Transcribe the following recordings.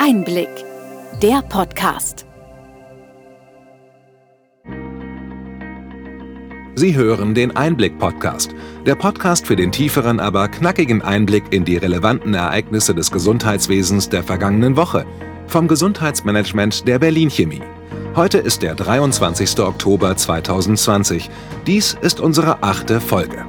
Einblick, der Podcast. Sie hören den Einblick-Podcast, der Podcast für den tieferen, aber knackigen Einblick in die relevanten Ereignisse des Gesundheitswesens der vergangenen Woche vom Gesundheitsmanagement der Berlin Chemie. Heute ist der 23. Oktober 2020. Dies ist unsere 8. Folge.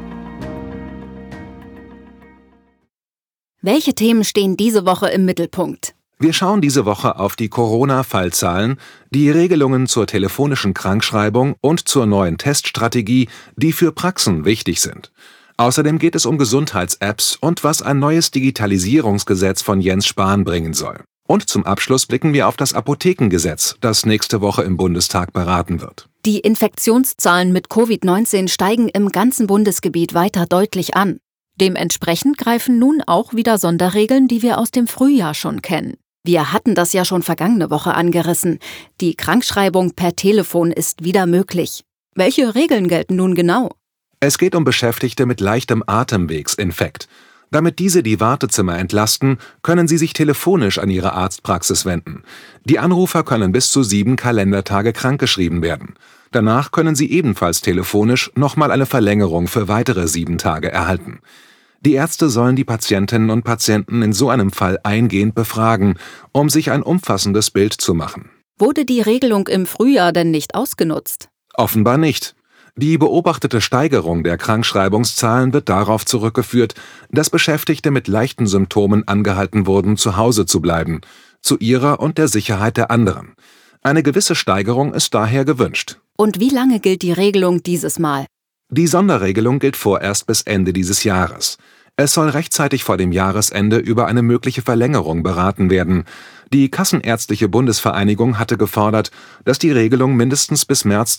Welche Themen stehen diese Woche im Mittelpunkt? Wir schauen diese Woche auf die Corona-Fallzahlen, die Regelungen zur telefonischen Krankschreibung und zur neuen Teststrategie, die für Praxen wichtig sind. Außerdem geht es um Gesundheits-Apps und was ein neues Digitalisierungsgesetz von Jens Spahn bringen soll. Und zum Abschluss blicken wir auf das Apothekengesetz, das nächste Woche im Bundestag beraten wird. Die Infektionszahlen mit Covid-19 steigen im ganzen Bundesgebiet weiter deutlich an. Dementsprechend greifen nun auch wieder Sonderregeln, die wir aus dem Frühjahr schon kennen. Wir hatten das ja schon vergangene Woche angerissen. Die Krankschreibung per Telefon ist wieder möglich. Welche Regeln gelten nun genau? Es geht um Beschäftigte mit leichtem Atemwegsinfekt. Damit diese die Wartezimmer entlasten, können sie sich telefonisch an ihre Arztpraxis wenden. Die Anrufer können bis zu 7 Kalendertage krankgeschrieben werden. Danach können sie ebenfalls telefonisch nochmal eine Verlängerung für weitere 7 Tage erhalten. Die Ärzte sollen die Patientinnen und Patienten in so einem Fall eingehend befragen, um sich ein umfassendes Bild zu machen. Wurde die Regelung im Frühjahr denn nicht ausgenutzt? Offenbar nicht. Die beobachtete Steigerung der Krankschreibungszahlen wird darauf zurückgeführt, dass Beschäftigte mit leichten Symptomen angehalten wurden, zu Hause zu bleiben, zu ihrer und der Sicherheit der anderen. Eine gewisse Steigerung ist daher gewünscht. Und wie lange gilt die Regelung dieses Mal? Die Sonderregelung gilt vorerst bis Ende dieses Jahres. Es soll rechtzeitig vor dem Jahresende über eine mögliche Verlängerung beraten werden. Die Kassenärztliche Bundesvereinigung hatte gefordert, dass die Regelung mindestens bis März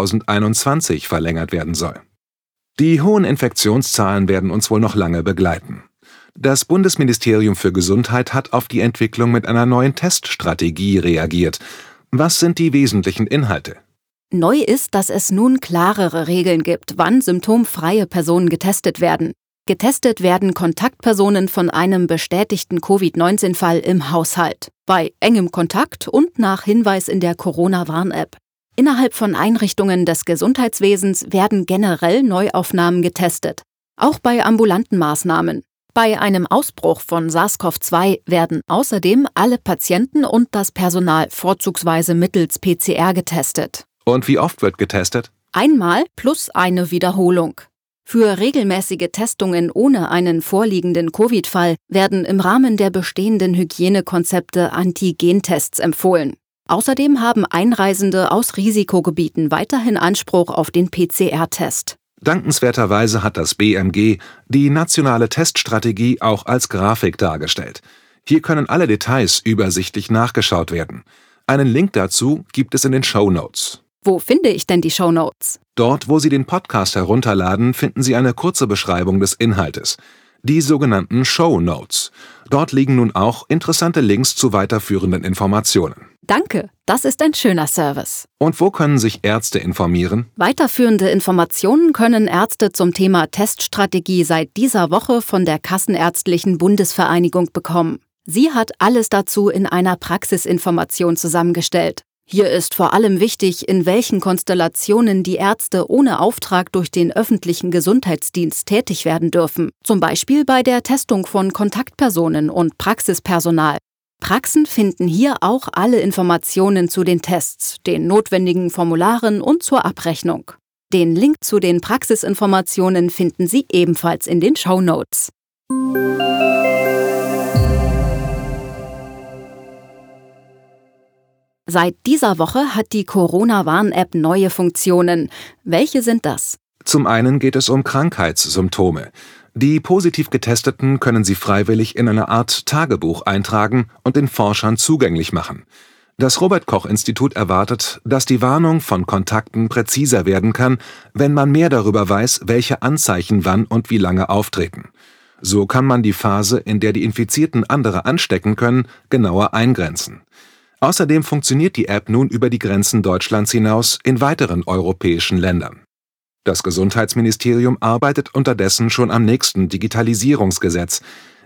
2021 verlängert werden soll. Die hohen Infektionszahlen werden uns wohl noch lange begleiten. Das Bundesministerium für Gesundheit hat auf die Entwicklung mit einer neuen Teststrategie reagiert. Was sind die wesentlichen Inhalte? Neu ist, dass es nun klarere Regeln gibt, wann symptomfreie Personen getestet werden. Getestet werden Kontaktpersonen von einem bestätigten Covid-19-Fall im Haushalt, bei engem Kontakt und nach Hinweis in der Corona-Warn-App. Innerhalb von Einrichtungen des Gesundheitswesens werden generell Neuaufnahmen getestet, auch bei ambulanten Maßnahmen. Bei einem Ausbruch von SARS-CoV-2 werden außerdem alle Patienten und das Personal vorzugsweise mittels PCR getestet. Und wie oft wird getestet? Einmal plus eine Wiederholung. Für regelmäßige Testungen ohne einen vorliegenden Covid-Fall werden im Rahmen der bestehenden Hygienekonzepte Antigentests empfohlen. Außerdem haben Einreisende aus Risikogebieten weiterhin Anspruch auf den PCR-Test. Dankenswerterweise hat das BMG die nationale Teststrategie auch als Grafik dargestellt. Hier können alle Details übersichtlich nachgeschaut werden. Einen Link dazu gibt es in den Shownotes. Wo finde ich denn die Shownotes? Dort, wo Sie den Podcast herunterladen, finden Sie eine kurze Beschreibung des Inhaltes, die sogenannten Shownotes. Dort liegen nun auch interessante Links zu weiterführenden Informationen. Danke, das ist ein schöner Service. Und wo können sich Ärzte informieren? Weiterführende Informationen können Ärzte zum Thema Teststrategie seit dieser Woche von der Kassenärztlichen Bundesvereinigung bekommen. Sie hat alles dazu in einer Praxisinformation zusammengestellt. Hier ist vor allem wichtig, in welchen Konstellationen die Ärzte ohne Auftrag durch den öffentlichen Gesundheitsdienst tätig werden dürfen, zum Beispiel bei der Testung von Kontaktpersonen und Praxispersonal. Praxen finden hier auch alle Informationen zu den Tests, den notwendigen Formularen und zur Abrechnung. Den Link zu den Praxisinformationen finden Sie ebenfalls in den Shownotes. Seit dieser Woche hat die Corona-Warn-App neue Funktionen. Welche sind das? Zum einen geht es um Krankheitssymptome. Die positiv Getesteten können sie freiwillig in eine Art Tagebuch eintragen und den Forschern zugänglich machen. Das Robert-Koch-Institut erwartet, dass die Warnung von Kontakten präziser werden kann, wenn man mehr darüber weiß, welche Anzeichen wann und wie lange auftreten. So kann man die Phase, in der die Infizierten andere anstecken können, genauer eingrenzen. Außerdem funktioniert die App nun über die Grenzen Deutschlands hinaus in weiteren europäischen Ländern. Das Gesundheitsministerium arbeitet unterdessen schon am nächsten Digitalisierungsgesetz.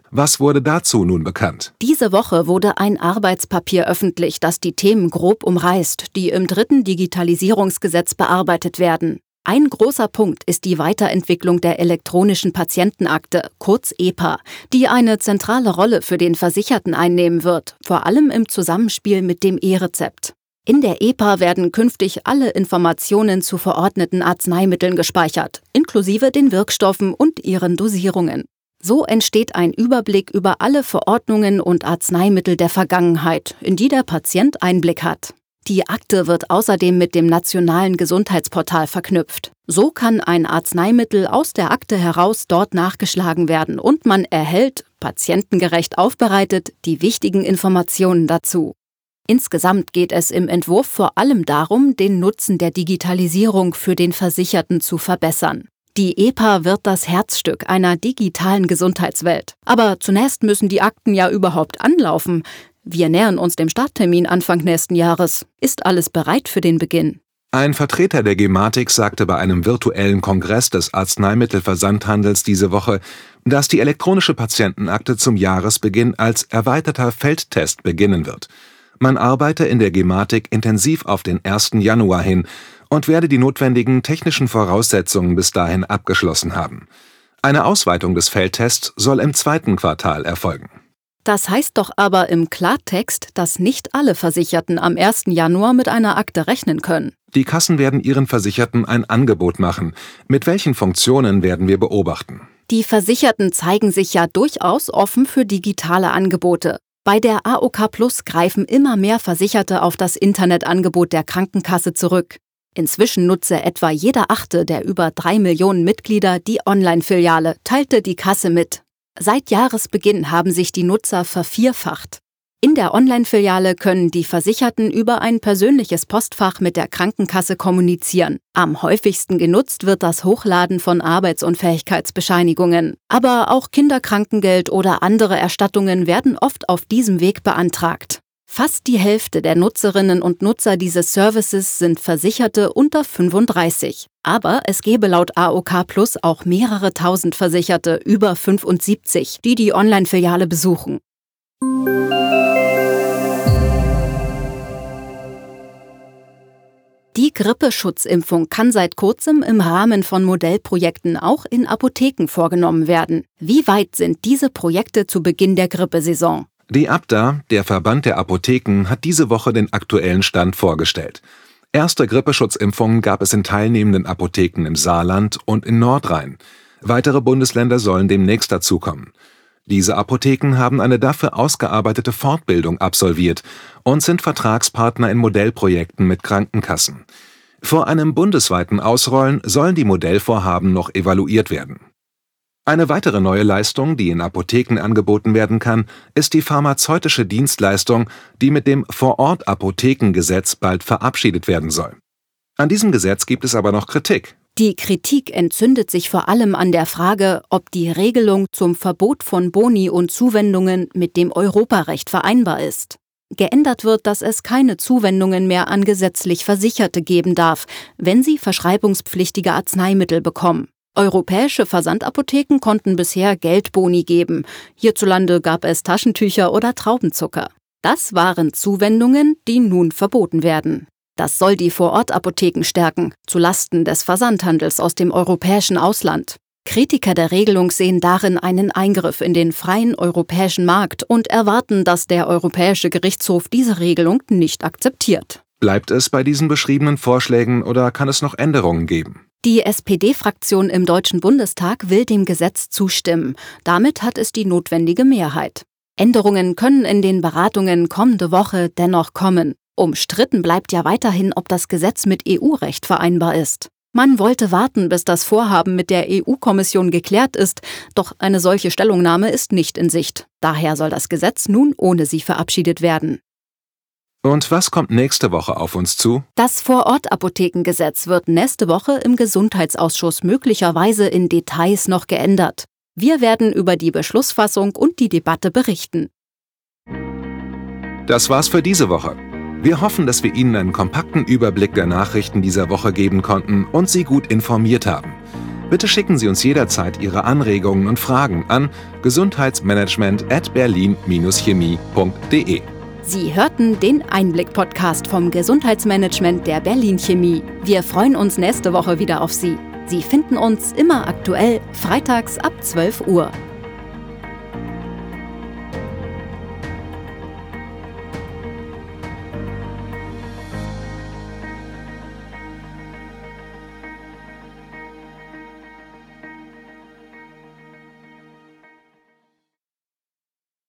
Was wurde dazu nun bekannt? Diese Woche wurde ein Arbeitspapier öffentlich, das die Themen grob umreißt, die im 3. Digitalisierungsgesetz bearbeitet werden. Ein großer Punkt ist die Weiterentwicklung der elektronischen Patientenakte, kurz EPA, die eine zentrale Rolle für den Versicherten einnehmen wird, vor allem im Zusammenspiel mit dem E-Rezept. In der EPA werden künftig alle Informationen zu verordneten Arzneimitteln gespeichert, inklusive den Wirkstoffen und ihren Dosierungen. So entsteht ein Überblick über alle Verordnungen und Arzneimittel der Vergangenheit, in die der Patient Einblick hat. Die Akte wird außerdem mit dem nationalen Gesundheitsportal verknüpft. So kann ein Arzneimittel aus der Akte heraus dort nachgeschlagen werden und man erhält, patientengerecht aufbereitet, die wichtigen Informationen dazu. Insgesamt geht es im Entwurf vor allem darum, den Nutzen der Digitalisierung für den Versicherten zu verbessern. Die EPA wird das Herzstück einer digitalen Gesundheitswelt. Aber zunächst müssen die Akten ja überhaupt anlaufen. Wir nähern uns dem Starttermin Anfang nächsten Jahres. Ist alles bereit für den Beginn? Ein Vertreter der Gematik sagte bei einem virtuellen Kongress des Arzneimittelversandhandels diese Woche, dass die elektronische Patientenakte zum Jahresbeginn als erweiterter Feldtest beginnen wird. Man arbeite in der Gematik intensiv auf den 1. Januar hin und werde die notwendigen technischen Voraussetzungen bis dahin abgeschlossen haben. Eine Ausweitung des Feldtests soll im 2. Quartal erfolgen. Das heißt doch aber im Klartext, dass nicht alle Versicherten am 1. Januar mit einer Akte rechnen können. Die Kassen werden ihren Versicherten ein Angebot machen. Mit welchen Funktionen werden wir beobachten? Die Versicherten zeigen sich ja durchaus offen für digitale Angebote. Bei der AOK Plus greifen immer mehr Versicherte auf das Internetangebot der Krankenkasse zurück. Inzwischen nutze etwa jeder 8. der über 3 Millionen Mitglieder die Online-Filiale, teilte die Kasse mit. Seit Jahresbeginn haben sich die Nutzer vervierfacht. In der Online-Filiale können die Versicherten über ein persönliches Postfach mit der Krankenkasse kommunizieren. Am häufigsten genutzt wird das Hochladen von Arbeitsunfähigkeitsbescheinigungen. Aber auch Kinderkrankengeld oder andere Erstattungen werden oft auf diesem Weg beantragt. Fast die Hälfte der Nutzerinnen und Nutzer dieses Services sind Versicherte unter 35. Aber es gäbe laut AOK Plus auch mehrere tausend Versicherte über 75, die die Online-Filiale besuchen. Die Grippeschutzimpfung kann seit kurzem im Rahmen von Modellprojekten auch in Apotheken vorgenommen werden. Wie weit sind diese Projekte zu Beginn der Grippesaison? Die ABDA, der Verband der Apotheken, hat diese Woche den aktuellen Stand vorgestellt. Erste Grippeschutzimpfungen gab es in teilnehmenden Apotheken im Saarland und in Nordrhein. Weitere Bundesländer sollen demnächst dazukommen. Diese Apotheken haben eine dafür ausgearbeitete Fortbildung absolviert und sind Vertragspartner in Modellprojekten mit Krankenkassen. Vor einem bundesweiten Ausrollen sollen die Modellvorhaben noch evaluiert werden. Eine weitere neue Leistung, die in Apotheken angeboten werden kann, ist die pharmazeutische Dienstleistung, die mit dem Vorort-Apothekengesetz bald verabschiedet werden soll. An diesem Gesetz gibt es aber noch Kritik. Die Kritik entzündet sich vor allem an der Frage, ob die Regelung zum Verbot von Boni und Zuwendungen mit dem Europarecht vereinbar ist. Geändert wird, dass es keine Zuwendungen mehr an gesetzlich Versicherte geben darf, wenn sie verschreibungspflichtige Arzneimittel bekommen. Europäische Versandapotheken konnten bisher Geldboni geben. Hierzulande gab es Taschentücher oder Traubenzucker. Das waren Zuwendungen, die nun verboten werden. Das soll die Vorortapotheken stärken, zulasten des Versandhandels aus dem europäischen Ausland. Kritiker der Regelung sehen darin einen Eingriff in den freien europäischen Markt und erwarten, dass der Europäische Gerichtshof diese Regelung nicht akzeptiert. Bleibt es bei diesen beschriebenen Vorschlägen oder kann es noch Änderungen geben? Die SPD-Fraktion im Deutschen Bundestag will dem Gesetz zustimmen. Damit hat es die notwendige Mehrheit. Änderungen können in den Beratungen kommende Woche dennoch kommen. Umstritten bleibt ja weiterhin, ob das Gesetz mit EU-Recht vereinbar ist. Man wollte warten, bis das Vorhaben mit der EU-Kommission geklärt ist, doch eine solche Stellungnahme ist nicht in Sicht. Daher soll das Gesetz nun ohne sie verabschiedet werden. Und was kommt nächste Woche auf uns zu? Das Vorortapothekengesetz wird nächste Woche im Gesundheitsausschuss möglicherweise in Details noch geändert. Wir werden über die Beschlussfassung und die Debatte berichten. Das war's für diese Woche. Wir hoffen, dass wir Ihnen einen kompakten Überblick der Nachrichten dieser Woche geben konnten und Sie gut informiert haben. Bitte schicken Sie uns jederzeit Ihre Anregungen und Fragen an gesundheitsmanagement@berlin-chemie.de. Sie hörten den Einblick-Podcast vom Gesundheitsmanagement der Berlin Chemie. Wir freuen uns nächste Woche wieder auf Sie. Sie finden uns immer aktuell, freitags ab 12 Uhr.